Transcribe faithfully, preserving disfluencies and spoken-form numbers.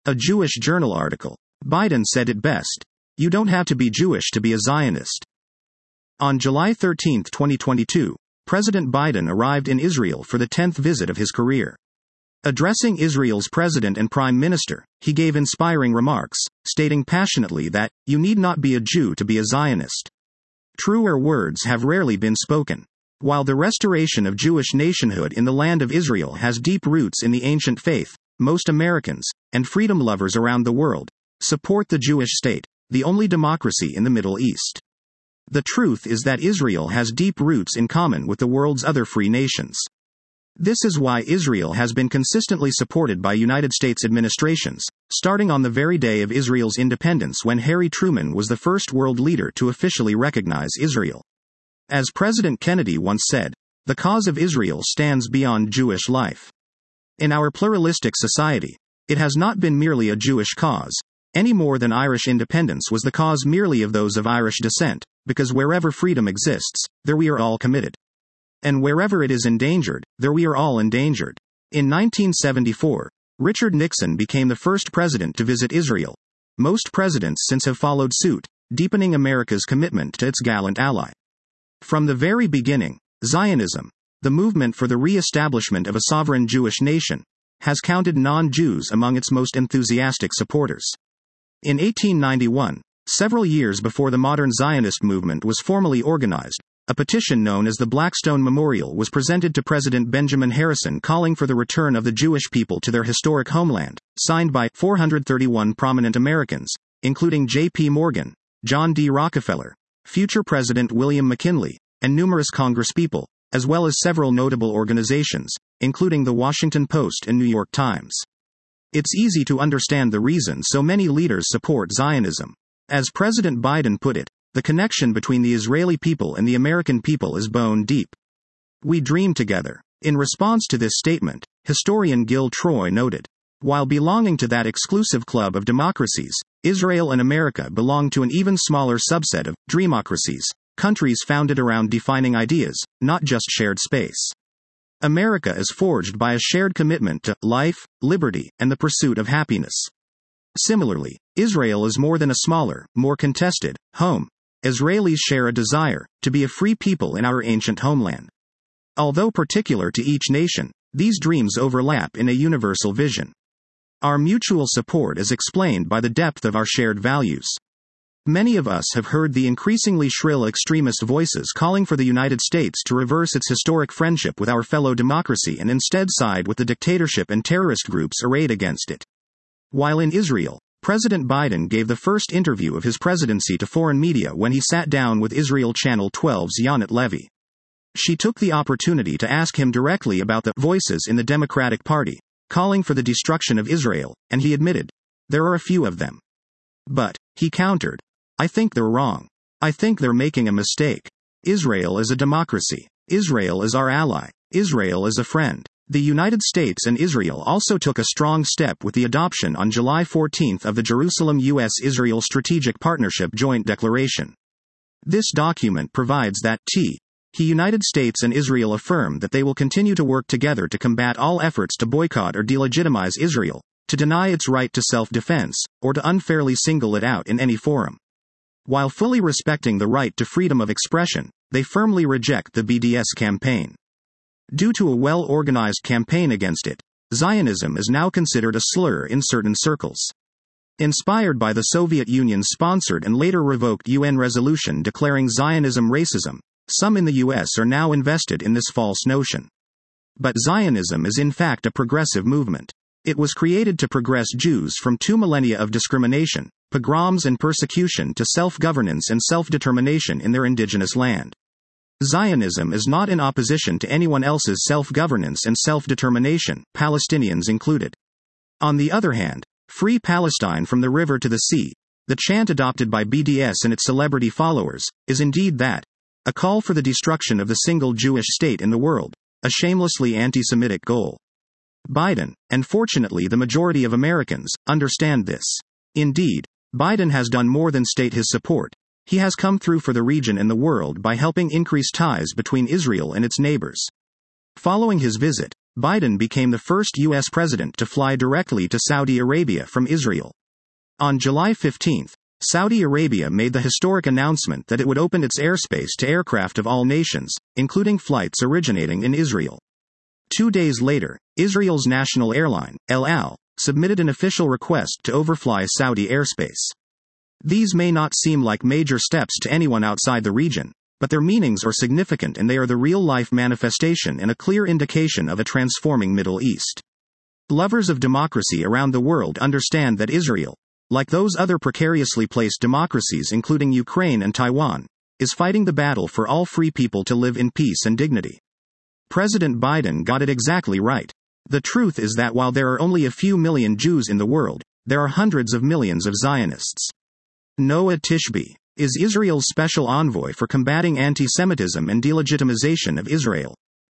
A Jewish Journal article. Biden said it best. You don't have to be Jewish to be a Zionist. On July thirteenth, twenty twenty-two, President Biden arrived in Israel for the tenth visit of his career. Addressing Israel's president and prime minister, he gave inspiring remarks, stating passionately that, "You need not be a Jew to be a Zionist." Truer words have rarely been spoken. While the restoration of Jewish nationhood in the land of Israel has deep roots in the ancient faith, most Americans, and freedom lovers around the world, support the Jewish state, the only democracy in the Middle East. The truth is that Israel has deep roots in common with the world's other free nations. This is why Israel has been consistently supported by United States administrations, starting on the very day of Israel's independence when Harry Truman was the first world leader to officially recognize Israel. As President Kennedy once said, "The cause of Israel stands beyond Jewish life." In our pluralistic society, it has not been merely a Jewish cause, any more than Irish independence was the cause merely of those of Irish descent, because wherever freedom exists, there we are all committed. And wherever it is endangered, there we are all endangered. In nineteen seventy-four, Richard Nixon became the first president to visit Israel. Most presidents since have followed suit, deepening America's commitment to its gallant ally. From the very beginning, Zionism, the movement for the re-establishment of a sovereign Jewish nation, has counted non-Jews among its most enthusiastic supporters. In eighteen ninety-one, several years before the modern Zionist movement was formally organized, a petition known as the Blackstone Memorial was presented to President Benjamin Harrison calling for the return of the Jewish people to their historic homeland, signed by four hundred thirty-one prominent Americans, including J P Morgan, John D. Rockefeller, future President William McKinley, and numerous congresspeople, as well as several notable organizations, including the Washington Post and New York Times. It's easy to understand the reason so many leaders support Zionism. As President Biden put it, the connection between the Israeli people and the American people is bone deep. We dream together. In response to this statement, historian Gil Troy noted, while belonging to that exclusive club of democracies, Israel and America belong to an even smaller subset of dreamocracies, countries founded around defining ideas, not just shared space. America is forged by a shared commitment to life, liberty, and the pursuit of happiness. Similarly, Israel is more than a smaller, more contested home. Israelis share a desire to be a free people in our ancient homeland. Although particular to each nation, these dreams overlap in a universal vision. Our mutual support is explained by the depth of our shared values. Many of us have heard the increasingly shrill extremist voices calling for the United States to reverse its historic friendship with our fellow democracy and instead side with the dictatorship and terrorist groups arrayed against it. While in Israel, President Biden gave the first interview of his presidency to foreign media when he sat down with Israel Channel twelve's Yonat Levy. She took the opportunity to ask him directly about the voices in the Democratic Party, calling for the destruction of Israel, and he admitted, "There are a few of them. But," he countered, "I think they're wrong. I think they're making a mistake. Israel is a democracy. Israel is our ally. Israel is a friend." The United States and Israel also took a strong step with the adoption on July fourteenth of the Jerusalem U S Israel Strategic Partnership Joint Declaration. This document provides that t. The United States and Israel affirm that they will continue to work together to combat all efforts to boycott or delegitimize Israel, to deny its right to self-defense, or to unfairly single it out in any forum. While fully respecting the right to freedom of expression, they firmly reject the B D S campaign. Due to a well-organized campaign against it, Zionism is now considered a slur in certain circles. Inspired by the Soviet Union's sponsored and later revoked U N resolution declaring Zionism racism, some in the U S are now invested in this false notion. But Zionism is in fact a progressive movement. It was created to progress Jews from two millennia of discrimination, pogroms and persecution to self-governance and self-determination in their indigenous land. Zionism is not in opposition to anyone else's self-governance and self-determination, Palestinians included. On the other hand, Free Palestine from the river to the sea, the chant adopted by B D S and its celebrity followers, is indeed that, a call for the destruction of the single Jewish state in the world, a shamelessly anti-Semitic goal. Biden, and fortunately the majority of Americans, understand this. Indeed, Biden has done more than state his support. He has come through for the region and the world by helping increase ties between Israel and its neighbors. Following his visit, Biden became the first U S president to fly directly to Saudi Arabia from Israel. On July fifteenth, Saudi Arabia made the historic announcement that it would open its airspace to aircraft of all nations, including flights originating in Israel. Two days later, Israel's national airline, El Al, submitted an official request to overfly Saudi airspace. These may not seem like major steps to anyone outside the region, but their meanings are significant, and they are the real-life manifestation and a clear indication of a transforming Middle East. Lovers of democracy around the world understand that Israel, like those other precariously placed democracies including Ukraine and Taiwan, is fighting the battle for all free people to live in peace and dignity. President Biden got it exactly right. The truth is that while there are only a few million Jews in the world, there are hundreds of millions of Zionists. Noah Tishby is Israel's special envoy for combating anti-Semitism and delegitimization of Israel.